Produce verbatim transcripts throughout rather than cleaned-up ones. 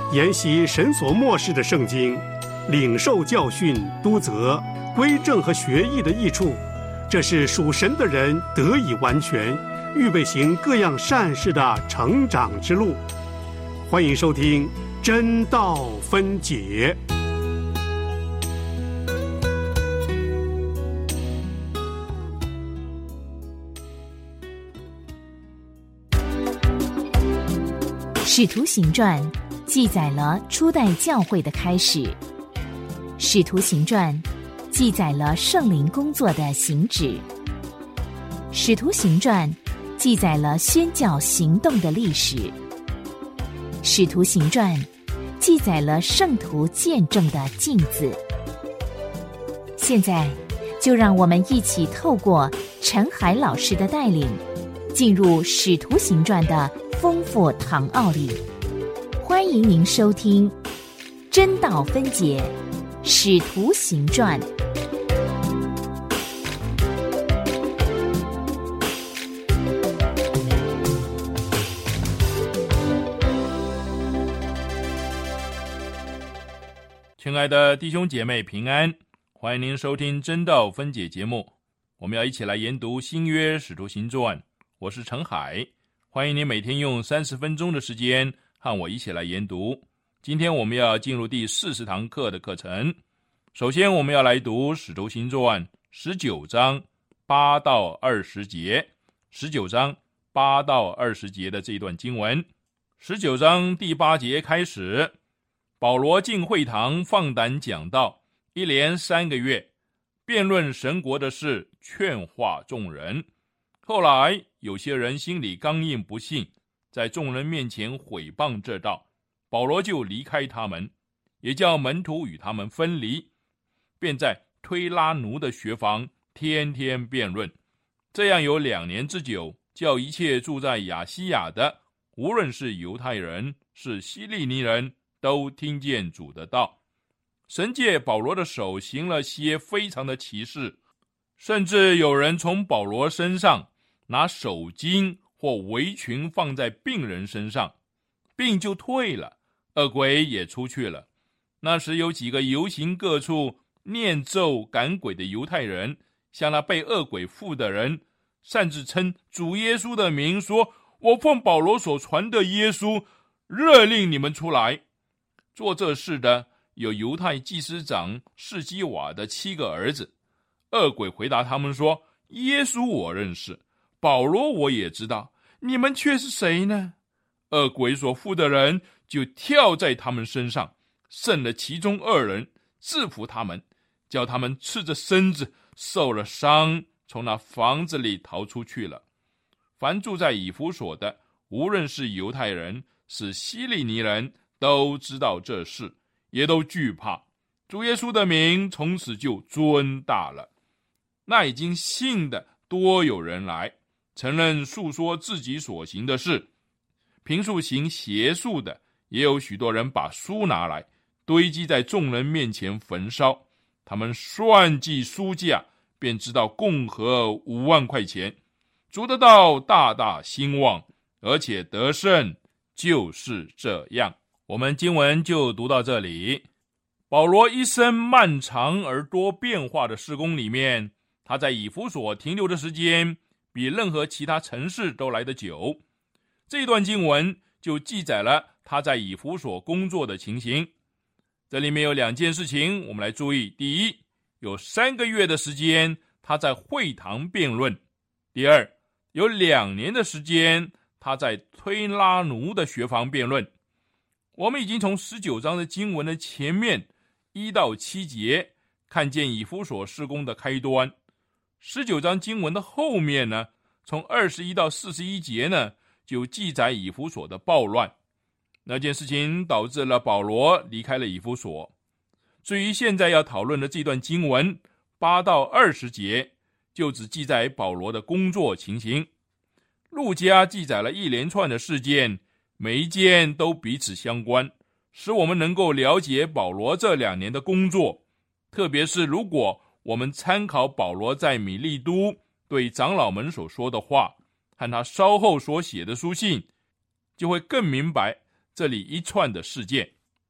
研习神所默示的圣经，领受教训、督责、归正和学艺的益处，这是属神的人得以完全，预备行各样善事的成长之路。欢迎收听真道分解。 使徒行传记载了初代教会的开始，使徒行传记载了圣灵工作的行止，使徒行传记载了宣教行动的历史，使徒行传记载了圣徒见证的镜子。现在就让我们一起透过陈海老师的带领，进入使徒行传的丰富堂奥里。欢迎您收听真道分解使徒行传。 亲爱的弟兄姐妹平安，欢迎您收听真道分解节目。我们要一起来研读新约使徒行传，我是陈海，欢迎您每天用三十分钟的时间和我一起来研读。今天我们要进入第四十堂课的课程。首先我们要来读使徒行传十九章八到二十节，十九章八到二十节的这一段经文。十九章第八节开始，保罗进会堂放胆讲道，一连三个月，辩论神国的事，劝化众人。后来有些人心里刚硬不信，在众人面前毁谤这道，保罗就离开他们，也叫门徒与他们分离，便在推拉奴的学房天天辩论。这样有两年之久，叫一切住在亚西亚的，无论是犹太人是希利尼人，都听见主的道。神借保罗的手行了些非常的奇事，甚至有人从保罗身上拿手巾或围裙放在病人身上，病就退了，恶鬼也出去了。那时有几个游行各处念咒赶鬼的犹太人，向那被恶鬼附的人擅自称主耶稣的名，说：我奉保罗所传的耶稣，勒令你们出来。做这事的有犹太祭司长士基瓦的七个儿子。恶鬼回答他们说：耶稣我认识，保罗我也知道，你们却是谁呢？恶鬼所附的人就跳在他们身上，胜了其中二人，制服他们，叫他们赤着身子受了伤，从那房子里逃出去了。凡住在以弗所的，无论是犹太人是希利尼人，都知道这事，也都惧怕。主耶稣的名从此就尊大了。那已经信的多有人来，承认述说自己所行的事。平素行邪术的，也有许多人把书拿来堆积在众人面前焚烧。他们算计书价，便知道共合五万块钱。主的道大大兴旺，而且得胜，就是这样。我们经文就读到这里。保罗一生漫长而多变化的事工里面，他在以弗所停留的时间比任何其他城市都来得久。这段经文就记载了他在以弗所工作的情形。这里面有两件事情我们来注意。第一，有三个月的时间他在会堂辩论。第二，有两年的时间他在推拉奴的学房辩论。我们已经从十九章的经文的前面一到七节看见以弗所事工的开端。十九章经文的后面呢，从二十一到四十一节呢，就记载以弗所的暴乱。那件事情导致了保罗离开了以弗所。至于现在要讨论的这段经文八到二十节，就只记载保罗的工作情形。路加记载了一连串的事件，每一件都彼此相关，使我们能够了解保罗这两年的工作。特别是如果我们参考保罗在米利都对长老们所说的话，和他稍后所写的书信，就会更明白这里一串的事件。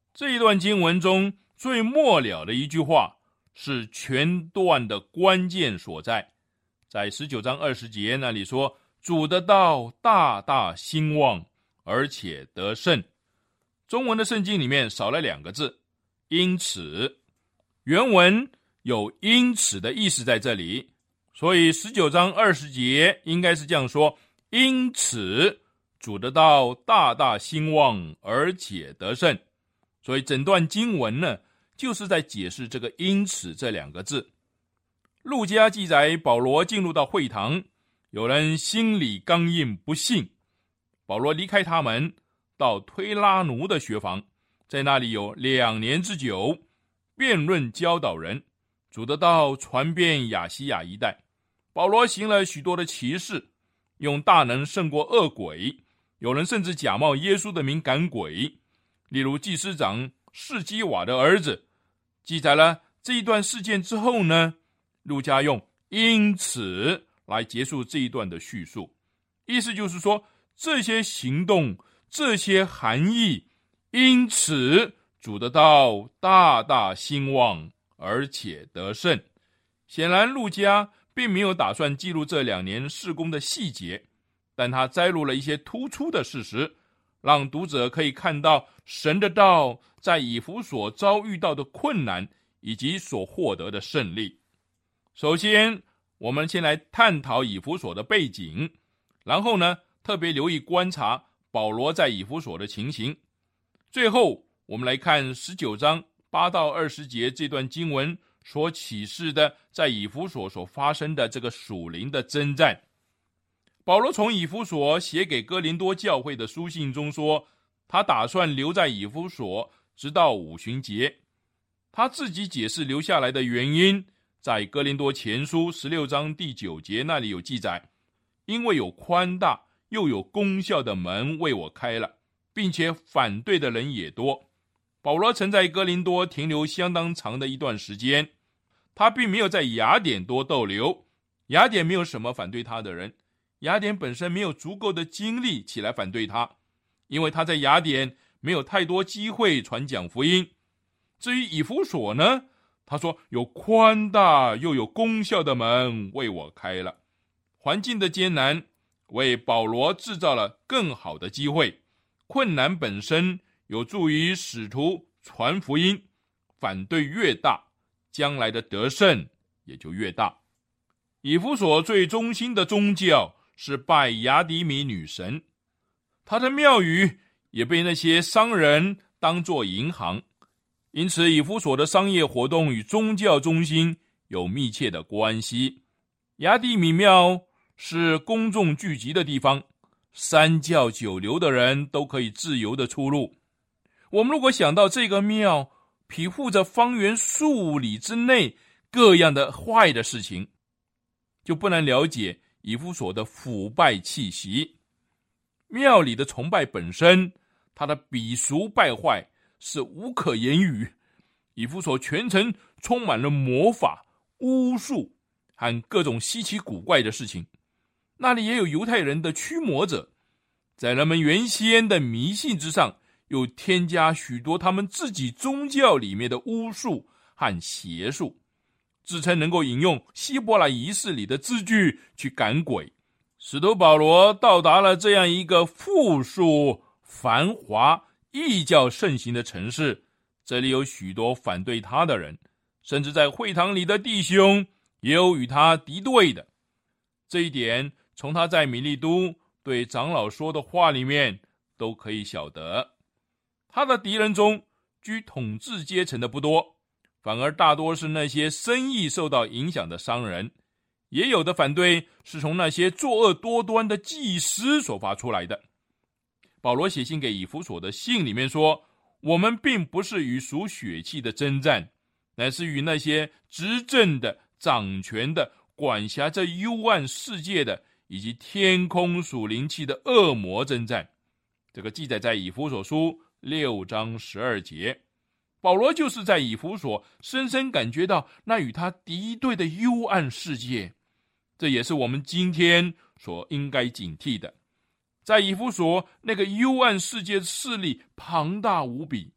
这一段经文中最末了的一句话是全段的关键所在，在十九章二十节那里说，主的道大大兴旺，而且得胜。中文的圣经里面少了两个字，因此。原文有因此的意思在这里，所以十九章二十节应该是这样说，因此主的道大大兴旺，而且得胜。所以整段经文呢，就是在解释这个因此这两个字。路加记载保罗进入到会堂，有人心里刚硬不信，保罗离开他们，到推拉奴的学房，在那里有两年之久，辩论教导人，主的道传遍亚西亚一带。保罗行了许多的奇事，用大能胜过恶鬼，有人甚至假冒耶稣的名赶鬼。例如祭司长士基瓦的儿子。记载了这一段事件之后呢，路加用因此来结束这一段的叙述，意思就是说，这些行动，这些含义，因此主的道大大兴旺，而且得胜。显然路加并没有打算记录这两年事工的细节，但他摘录了一些突出的事实，让读者可以看到神的道在以弗所遭遇到的困难以及所获得的胜利。首先，我们先来探讨以弗所的背景，然后呢，特别留意观察保罗在以弗所的情形。最后，我们来看十九章八到二十节这段经文所启示的在以弗所所发生的这个属灵的征战。保罗从以弗所写给哥林多教会的书信中说，他打算留在以弗所直到五旬节。他自己解释留下来的原因，在哥林多前书十六章第九节那里有记载，因为有宽大又有功效的门为我开了，并且反对的人也多。保罗曾在哥林多停留相当长的一段时间，他并没有在雅典多逗留。雅典没有什么反对他的人，雅典本身没有足够的精力起来反对他，因为他在雅典没有太多机会传讲福音。至于以弗所呢，他说有宽大又有功效的门为我开了。环境的艰难为保罗制造了更好的机会，困难本身有助于使徒传福音，反对越大，将来的得胜也就越大。以弗所最中心的宗教是拜雅底米女神，他的庙宇也被那些商人当作银行，因此以弗所的商业活动与宗教中心有密切的关系。雅底米庙是公众聚集的地方，三教九流的人都可以自由的出入。我们如果想到这个庙庇护着方圆数里之内各样的坏的事情，就不难了解以弗所的腐败气息。庙里的崇拜本身，它的鄙俗败坏是无可言语。以弗所全城充满了魔法、巫术和各种稀奇古怪的事情。那里也有犹太人的驱魔者，在人们原先的迷信之上，又添加许多他们自己宗教里面的巫术和邪术，自称能够引用希伯来仪式里的字句去赶鬼。使徒保罗到达了这样一个富庶、繁华、异教盛行的城市，这里有许多反对他的人，甚至在会堂里的弟兄也有与他敌对的。这一点从他在米利都对长老说的话里面都可以晓得。他的敌人中居统治阶层的不多，反而大多是那些生意受到影响的商人，也有的反对是从那些作恶多端的祭司所发出来的。保罗写信给以弗所的信里面说，我们并不是与属血气的征战，乃是与那些执政的、掌权的、管辖这幽暗世界的以及天空属灵气的恶魔征战。这个记载在以弗所书六章十二节。保罗就是在以弗所深深感觉到那与他敌对的幽暗世界，这也是我们今天所应该警惕的。在以弗所，那个幽暗世界的势力庞大无比，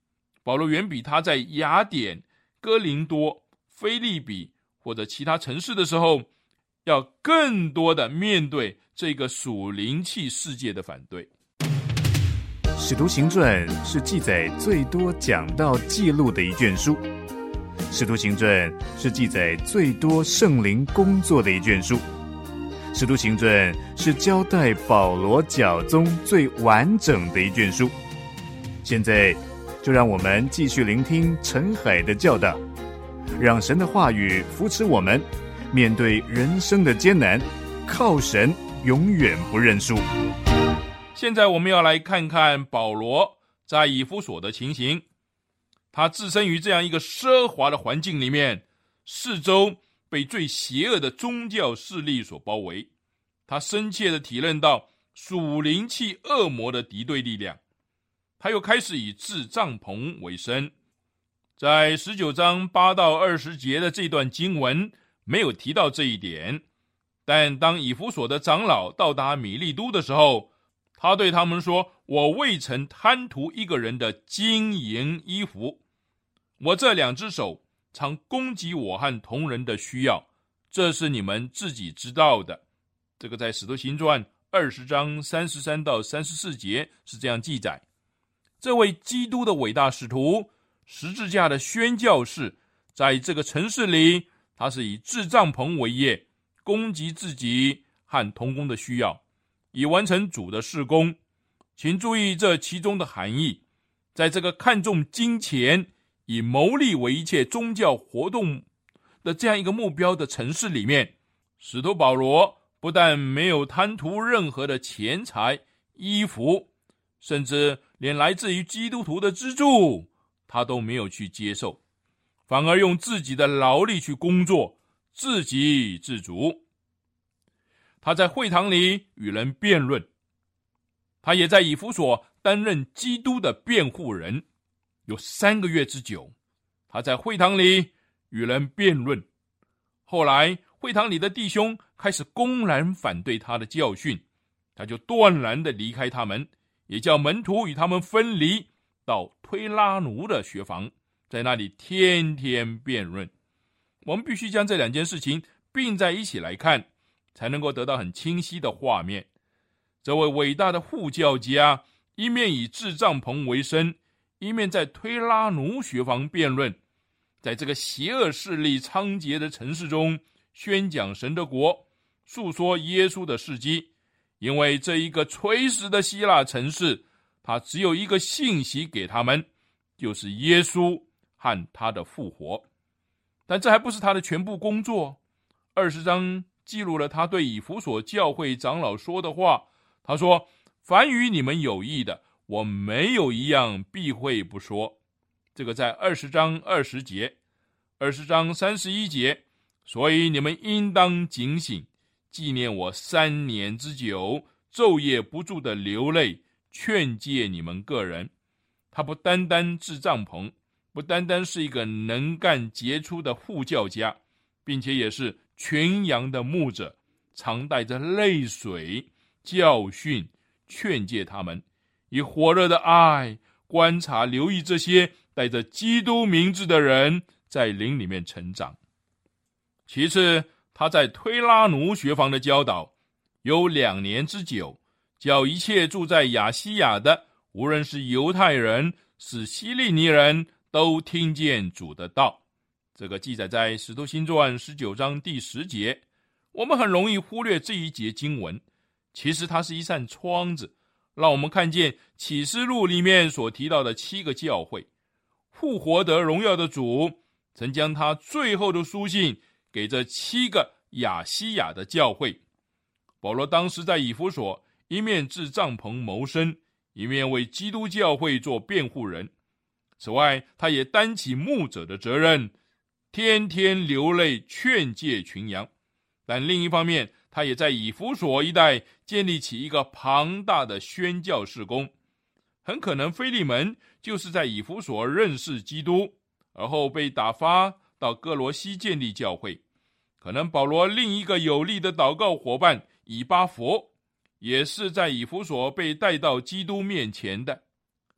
保罗远比他在雅典、哥林多、腓立比或者其他城市的时候，要更多的面对这个属灵气世界的反对。 使徒行传是记载最多讲道记录的一卷书，使徒行传是记载最多圣灵工作的一卷书，使徒行传是交代保罗教宗最完整的一卷书。现在就让我们继续聆听陈海的教导，让神的话语扶持我们面对人生的艰难，靠神永远不认输。 现在我们要来看看保罗在以弗所的情形。他置身于这样一个奢华的环境里面，四周被最邪恶的宗教势力所包围，他深切地体认到属灵气恶魔的敌对力量。他又开始以制帐篷为生。在十九章八到二十节的这段经文没有提到这一点，但当以弗所的长老到达米利都的时候，他对他们说，我未曾贪图一个人的金银衣服，我这两只手常供给我和同人的需要，这是你们自己知道的。这个在使徒行传二十章三十三到三十四节是这样记载。这位基督的伟大使徒，十字架的宣教士，在这个城市里，他是以制帐篷为业，供给自己和同工的需要，以完成主的事工。请注意这其中的含义。在这个看重金钱、以牟利为一切宗教活动的这样一个目标的城市里面，使徒保罗不但没有贪图任何的钱财、衣服，甚至连来自于基督徒的资助他都没有去接受，反而用自己的劳力去工作，自给自足。他在会堂里与人辩论，他也在以弗所担任基督的辩护人，有三个月之久，他在会堂里与人辩论。后来会堂里的弟兄开始公然反对他的教训，他就断然地离开他们，也叫门徒与他们分离，到推拉奴的学房，在那里天天辩论。我们必须将这两件事情并在一起来看，才能够得到很清晰的画面。这位伟大的护教家，一面以制帐篷为生，一面在推拉奴学房辩论，在这个邪恶势力猖獗的城市中宣讲神的国，述说耶稣的事迹。因为这一个垂死的希腊城市，他只有一个信息给他们，就是耶稣和他的复活。但这还不是他的全部工作。二十章记录了他对以弗所教会长老说的话，他说，凡与你们有益的，我没有一样避讳不说。这个在二十章二十节。二十章三十一节，所以你们应当警醒，纪念我三年之久，昼夜不住的流泪，劝诫你们个人。他不单单制帐篷，不单单是一个能干杰出的护教家，并且也是群羊的牧者，常带着泪水教训劝诫他们，以火热的爱观察留意这些带着基督名字的人在灵里面成长。其次，他在推拉奴学房的教导有两年之久，叫一切住在亚西亚的，无论是犹太人是希利尼人，都听见主的道。这个记载在使徒行传十九章第十节。我们很容易忽略这一节经文，其实它是一扇窗子，让我们看见启示录里面所提到的七个教会。复活得荣耀的主曾将他最后的书信给这七个亚西亚的教会。保罗当时在以弗所，一面制帐篷谋生，一面为基督教会做辩护人。此外，他也担起牧者的责任，天天流泪劝诫群羊。但另一方面，他也在以弗所一带建立起一个庞大的宣教事工。很可能腓利门就是在以弗所认识基督，而后被打发到哥罗西建立教会。可能保罗另一个有力的祷告伙伴以巴弗，也是在以弗所被带到基督面前的。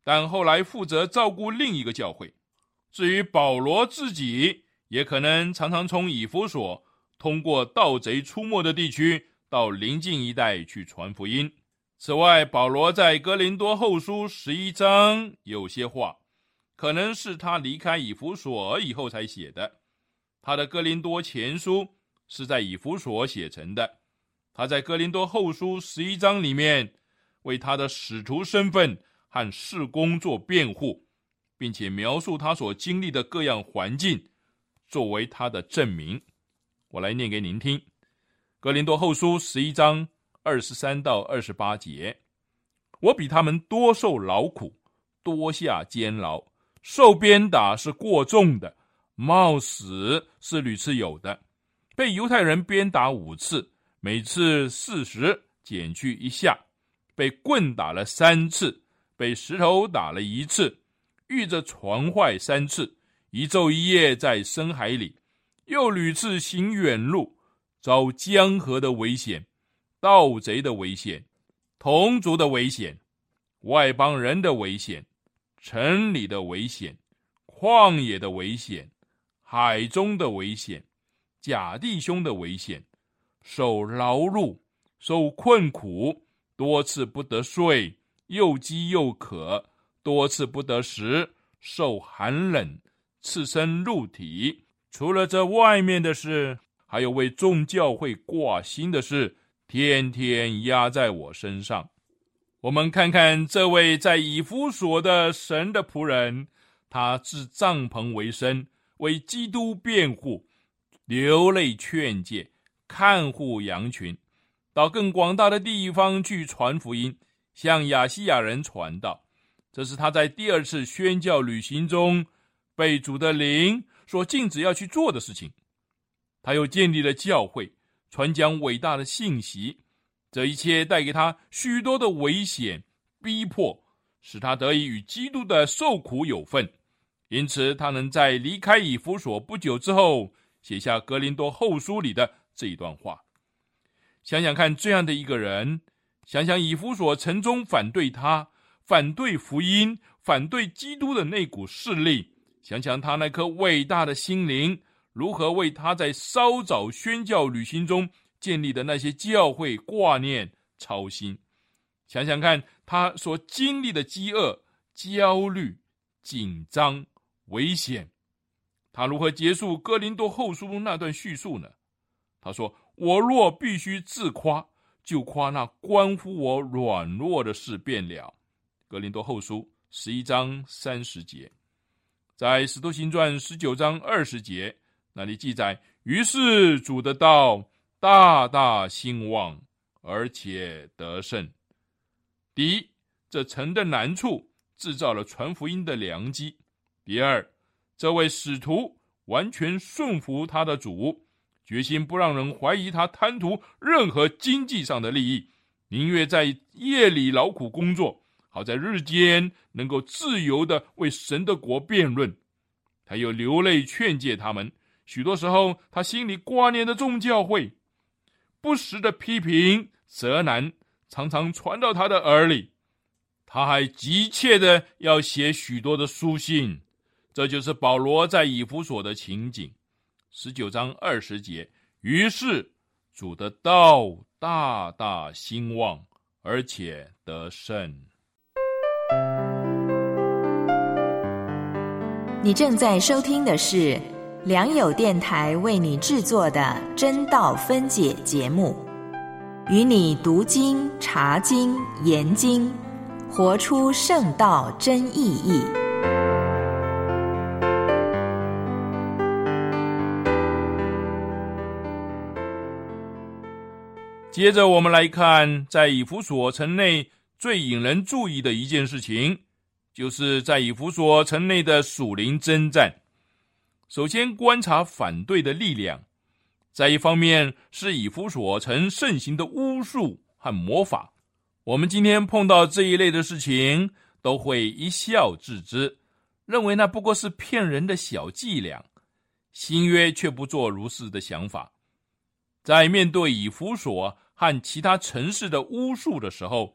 但后来负责照顾另一个教会。至于保罗自己，也可能常常从以弗所通过盗贼出没的地区到邻近一带去传福音。此外，保罗在哥林多后书十一章有些话，可能是他离开以弗所以后才写的。他的哥林多前书是在以弗所写成的，他在哥林多后书十一章里面为他的使徒身份和事工做辩护，并且描述他所经历的各样环境作为他的证明。我来念给您听。哥林多后书十一章二十三到二十八节，我比他们多受劳苦，多下监牢，受鞭打是过重的，冒死是屡次有的，被犹太人鞭打五次，每次四十，减去一下，被棍打了三次，被石头打了一次，遇着船坏三次，一昼一夜在深海里，又屡次行远路，遭江河的危险，盗贼的危险，同族的危险，外邦人的危险，城里的危险，旷野的危险，海中的危险，假弟兄的危险，受劳碌，受困苦，多次不得睡，又饥又渴，多次不得食，受寒冷，赤身露体。除了这外面的事，还有为众教会挂心的事，天天压在我身上。我们看看这位在以弗所的神的仆人，他置帐篷为生，为基督辩护，流泪劝诫，看护羊群，到更广大的地方去传福音，向亚细亚人传道。这是他在第二次宣教旅行中被主的灵所禁止要去做的事情。他又建立了教会，传讲伟大的信息，这一切带给他许多的危险逼迫，使他得以与基督的受苦有份。因此他能在离开以弗所不久之后写下哥林多后书里的这一段话。想想看，这样的一个人，想想以弗所城中反对他，反对福音，反对基督的那股势力，想想他那颗伟大的心灵如何为他在稍早宣教旅行中建立的那些教会挂念操心。想想看他所经历的饥饿、焦虑、紧张、危险，他如何结束哥林多后书那段叙述呢？他说，我若必须自夸，就夸那关乎我软弱的事便了。哥林多后书十一章三十节。在使徒行传十九章二十节，那里记载，于是主的道大大兴旺，而且得胜。第一，这城的难处制造了传福音的良机。第二，这位使徒完全顺服他的主，决心不让人怀疑他贪图任何经济上的利益，宁愿在夜里劳苦工作，好在日间能够自由地为神的国辩论。他又流泪劝诫他们，许多时候他心里挂念的众教会，不时的批评责难常常传到他的耳里。他还急切的要写许多的书信，这就是保罗在以弗所的情景。十九章二十节，于是主的道大大兴旺，而且得胜。 你正在收听的是良友电台为你制作的真道分解节目，与你读经、查经、研经，活出圣道真意义。 接着我们来看，在以弗所城内最引人注意的一件事情，就是在以弗所城内的属灵征战。首先观察反对的力量，在一方面是以弗所城盛行的巫术和魔法。我们今天碰到这一类的事情，都会一笑置之，认为那不过是骗人的小伎俩，新约却不做如是的想法。在面对以弗所和其他城市的巫术的时候，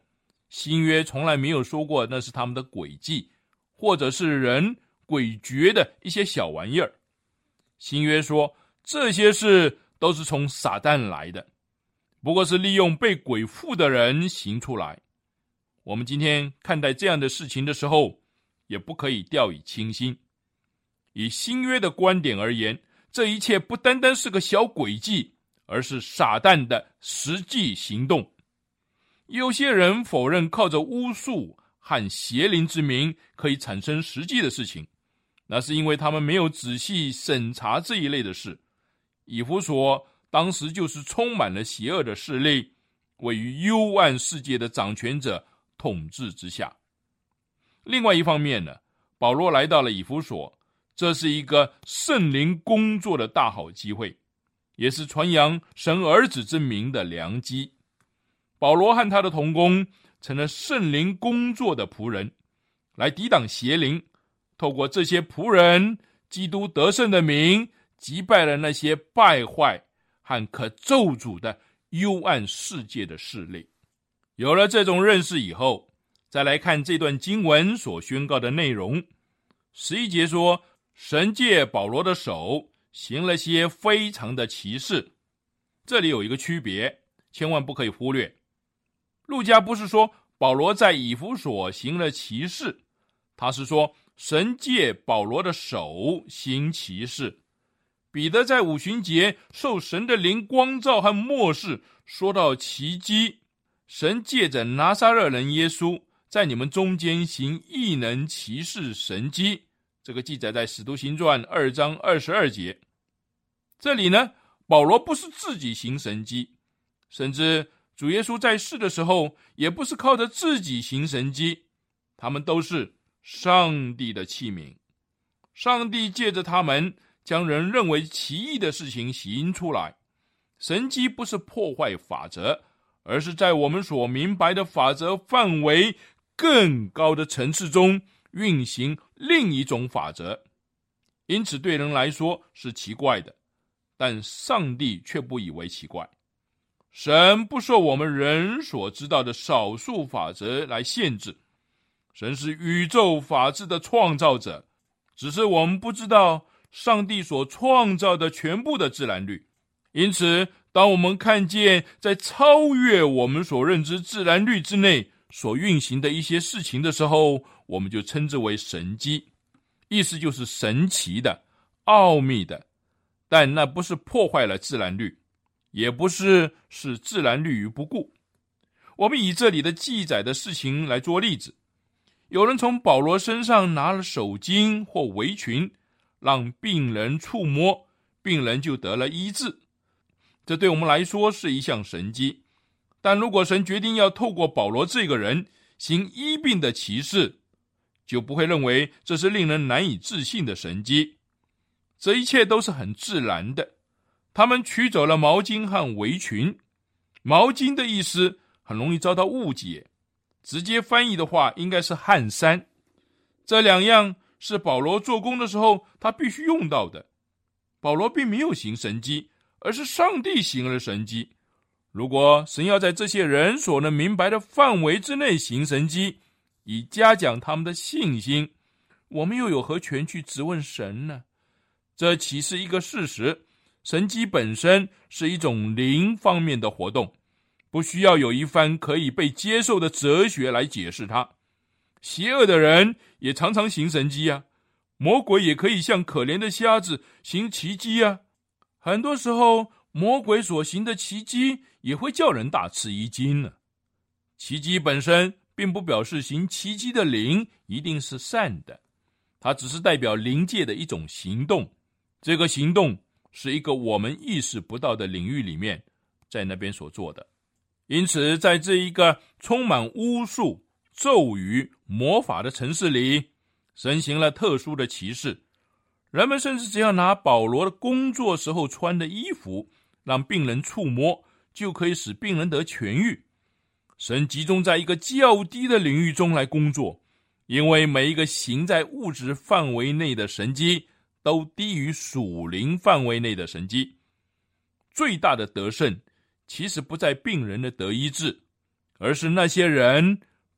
新约从来没有说过那是他们的诡计，或者是人诡谲的一些小玩意儿。新约说这些事都是从撒旦来的，不过是利用被鬼附的人行出来。我们今天看待这样的事情的时候，也不可以掉以轻心。以新约的观点而言，这一切不单单是个小诡计，而是撒旦的实际行动。有些人否认靠着巫术和邪灵之名可以产生实际的事情，那是因为他们没有仔细审查这一类的事。以弗所当时就是充满了邪恶的势力，位于幽暗世界的掌权者统治之下。另外一方面呢，保罗来到了以弗所，这是一个圣灵工作的大好机会，也是传扬神儿子之名的良机。保罗和他的同工成了圣灵工作的仆人，来抵挡邪灵，透过这些仆人，基督得胜的名击败了那些败坏和可咒诅的幽暗世界的势力。有了这种认识以后，再来看这段经文所宣告的内容。十一节说，神借保罗的手行了些非常的奇事。这里有一个区别，千万不可以忽略。路加不是说保罗在以弗所行了奇事，他是说神借保罗的手行奇事。彼得在五旬节受神的灵光照和默示，说到奇迹，神借着拿撒勒人耶稣在你们中间行异能奇事神迹，这个记载在使徒行传二章二十二节。这里呢，保罗不是自己行神迹，甚至主耶稣在世的时候也不是靠着自己行神迹，他们都是上帝的器皿。上帝借着他们将人认为奇异的事情行出来。神迹不是破坏法则，而是在我们所明白的法则范围更高的层次中运行另一种法则。因此对人来说是奇怪的，但上帝却不以为奇怪。神不受我们人所知道的少数法则来限制，神是宇宙法治的创造者，只是我们不知道上帝所创造的全部的自然律。因此当我们看见在超越我们所认知自然律之内所运行的一些事情的时候，我们就称之为神迹，意思就是神奇的、奥秘的，但那不是破坏了自然律，也不是使自然律于不顾。我们以这里的记载的事情来做例子，有人从保罗身上拿了手巾或围裙，让病人触摸，病人就得了医治。这对我们来说是一项神迹，但如果神决定要透过保罗这个人行医病的奇事，就不会认为这是令人难以置信的神迹。这一切都是很自然的。他们取走了毛巾和围裙，毛巾的意思很容易遭到误解，直接翻译的话应该是汗衫。这两样是保罗做工的时候他必须用到的。保罗并没有行神迹，而是上帝行了神迹。如果神要在这些人所能明白的范围之内行神迹，以嘉奖他们的信心，我们又有何权去质问神呢？这岂是一个事实？神迹本身是一种灵方面的活动，不需要有一番可以被接受的哲学来解释它。邪恶的人也常常行神迹啊，魔鬼也可以像可怜的瞎子行奇迹啊。很多时候魔鬼所行的奇迹也会叫人大吃一惊呢。奇迹本身并不表示行奇迹的灵一定是善的，它只是代表灵界的一种行动。这个行动是一个我们意识不到的领域里面在那边所做的。因此在这一个充满巫术、咒语、魔法的城市里，神行了特殊的奇事。人们甚至只要拿保罗的工作时候穿的衣服让病人触摸，就可以使病人得痊愈。神集中在一个较低的领域中来工作，因为每一个行在物质范围内的神迹都低于属灵范围内的神迹。最大的得胜其实不在病人的得医治，而是那些人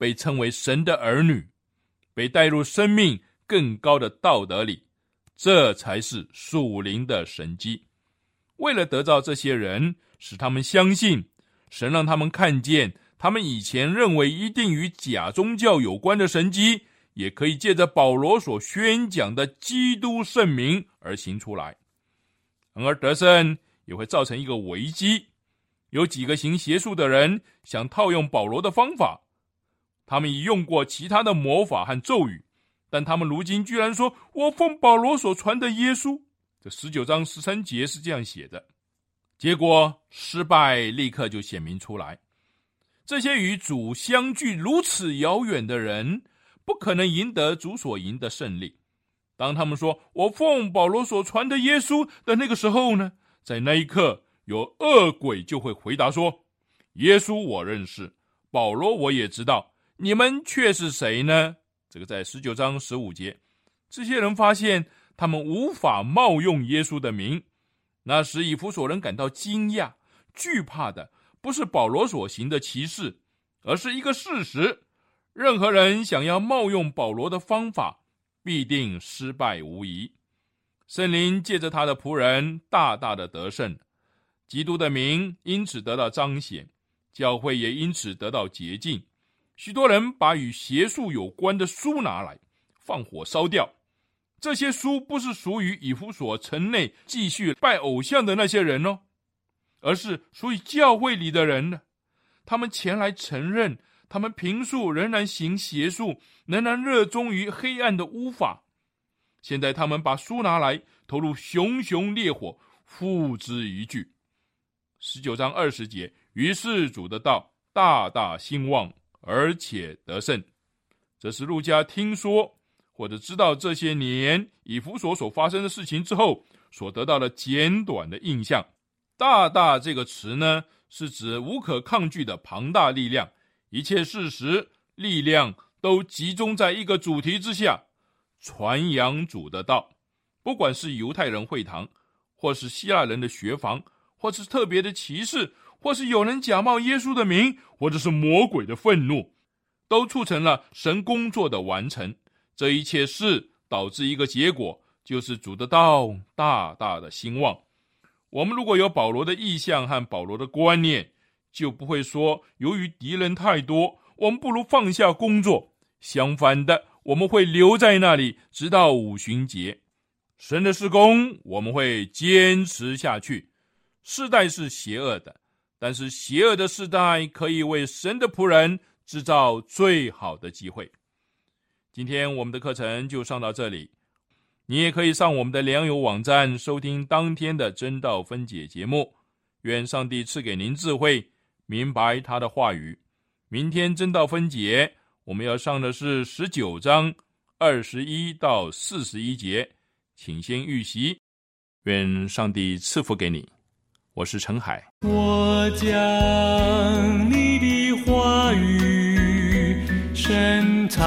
被称为神的儿女，被带入生命更高的道德里，这才是属灵的神迹。为了得到这些人，使他们相信，神让他们看见他们以前认为一定与假宗教有关的神迹，也可以借着保罗所宣讲的基督圣名而行出来。然而得胜也会造成一个危机，有几个行邪术的人想套用保罗的方法，他们已用过其他的魔法和咒语，但他们如今居然说，我奉保罗所传的耶稣。这十九章十三节是这样写的。结果失败立刻就显明出来，这些与主相距如此遥远的人，不可能赢得主所赢的胜利。当他们说我奉保罗所传的耶稣的那个时候呢，在那一刻有恶鬼就会回答说，耶稣我认识，保罗我也知道，你们却是谁呢？这个在十九章十五节。这些人发现他们无法冒用耶稣的名，那时以弗所人感到惊讶惧怕的不是保罗所行的奇事，而是一个事实，任何人想要冒用保罗的方法必定失败无疑。圣灵借着他的仆人大大的得胜，基督的名因此得到彰显，教会也因此得到洁净。许多人把与邪术有关的书拿来放火烧掉，这些书不是属于以弗所城内继续拜偶像的那些人哦，而是属于教会里的人呢。他们前来承认他们平素仍然行邪术，仍然热衷于黑暗的巫法，现在他们把书拿来投入熊熊烈火，付之一炬。十九章二十节，于是主的道大大兴旺，而且得胜。这是路加听说或者知道这些年以弗所所发生的事情之后所得到的简短的印象。大大这个词呢，是指无可抗拒的庞大力量，一切事实力量都集中在一个主题之下，传扬主的道。不管是犹太人会堂，或是希腊人的学房，或是特别的骑士，或是有人假冒耶稣的名，或者是魔鬼的愤怒，都促成了神工作的完成。这一切事导致一个结果，就是主的道大大的兴旺。我们如果有保罗的意向和保罗的观念，就不会说由于敌人太多，我们不如放下工作。相反的，我们会留在那里直到五旬节。神的事工我们会坚持下去。世代是邪恶的，但是邪恶的世代可以为神的仆人制造最好的机会。今天我们的课程就上到这里，你也可以上我们的良友网站收听当天的真道分解节目。愿上帝赐给您智慧，明白他的话语。明天真道分解我们要上的是十九章二十一到四十一节，请先预习。愿上帝赐福给你。我是陈海。 我将你的话语深藏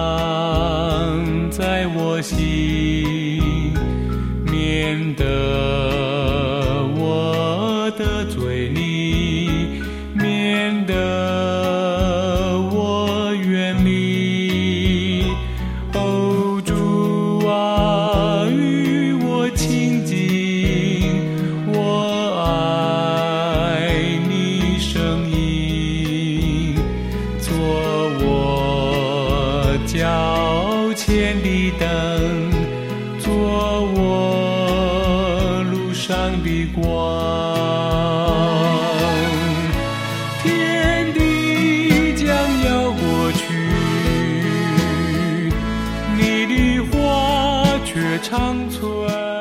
在我心，免得我得罪你，免得我远离。哦，主啊，与我亲近，我爱你声音，做我脚前的灯，做我路上的光。天地将要过去，你的话却长存。